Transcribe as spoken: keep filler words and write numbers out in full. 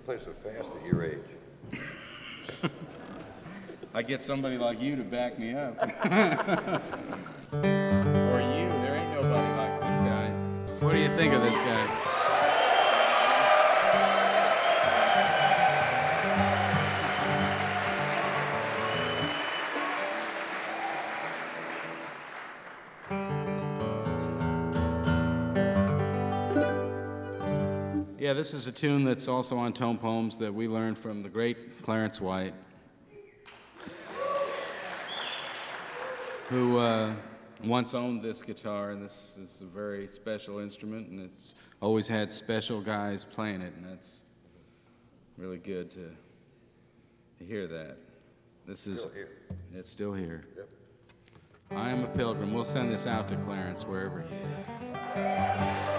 play so fast at your age? I get somebody like you to back me up. Or you. There ain't nobody like this guy. What do you think of this guy? Yeah, this is a tune that's also on Tone Poems that we learned from the great Clarence White, who uh, once owned this guitar, and this is a very special instrument, and it's always had special guys playing it, and that's really good to, to hear that. This is Still here. It's still here. Yep. I am a pilgrim. We'll send this out to Clarence wherever he is.